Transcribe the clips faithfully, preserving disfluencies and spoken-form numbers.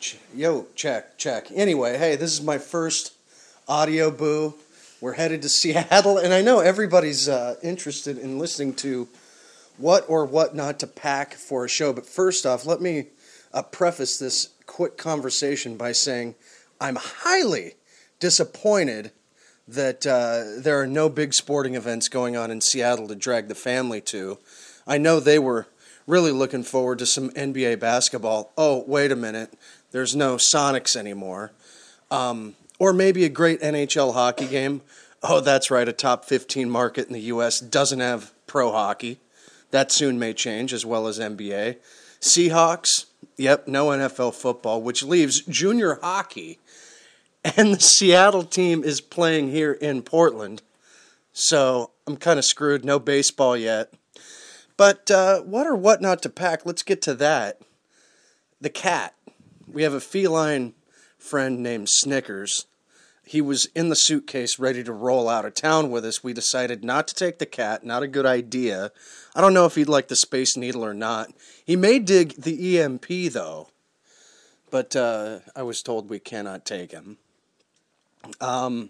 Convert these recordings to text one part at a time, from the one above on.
Yo, check, check. Anyway, hey, this is my first audio boo. We're headed to Seattle, and I know everybody's uh, interested in listening to what or what not to pack for a show. But first off, let me uh, preface this quick conversation by saying I'm highly disappointed that uh, there are no big sporting events going on in Seattle to drag the family to. I know they were really looking forward to some N B A basketball. Oh, wait a minute. There's no Sonics anymore. Um, or maybe a great N H L hockey game. Oh, that's right. A top fifteen market in the U S doesn't have pro hockey. That soon may change, as well as N B A. Seahawks, yep, no N F L football, which leaves junior hockey. And the Seattle team is playing here in Portland. So I'm kind of screwed. No baseball yet. But uh, what or what not to pack? Let's get to that. The cat. We have a feline friend named Snickers. He was in the suitcase ready to roll out of town with us. We decided not to take the cat. Not a good idea. I don't know if he'd like the Space Needle or not. He may dig the E M P, though. But uh, I was told we cannot take him. Um,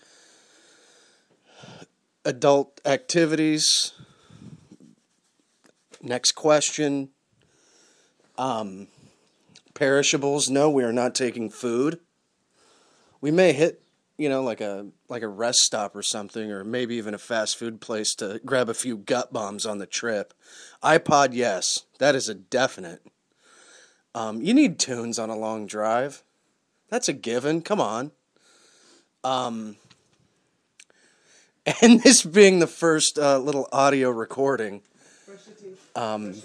adult activities. Next question. Um, perishables. No, we are not taking food. We may hit, you know, like a like a rest stop or something, or maybe even a fast food place to grab a few gut bombs on the trip. iPod, yes, that is a definite. Um, you need tunes on a long drive. That's a given. Come on. Um, and this being the first uh, little audio recording, um,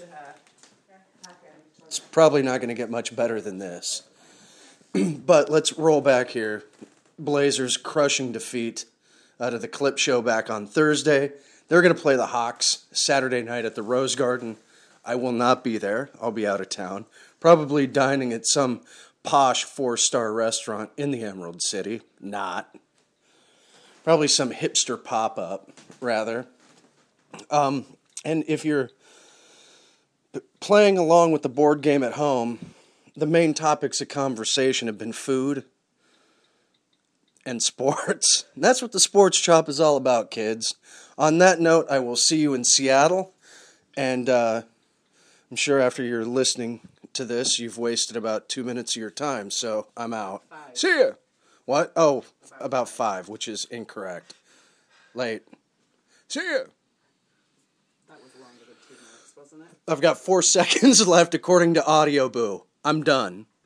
it's probably not going to get much better than this. But let's roll back here. Blazers crushing defeat out of the Clip Show back on Thursday. They're going to play the Hawks Saturday night at the Rose Garden. I will not be there. I'll be out of town. Probably dining at some posh four-star restaurant in the Emerald City. Not. Probably some hipster pop-up, rather. Um, and if you're playing along with the board game at home, the main topics of conversation have been food and sports. And that's what the Sports Chop is all about, kids. On that note, I will see you in Seattle. And uh, I'm sure after you're listening to this, you've wasted about two minutes of your time, so I'm out. Five. See ya. What? Oh, about, about five, which is incorrect. Late. See ya. That was longer than two minutes, wasn't it? I've got four seconds left according to Audio Boo. I'm done.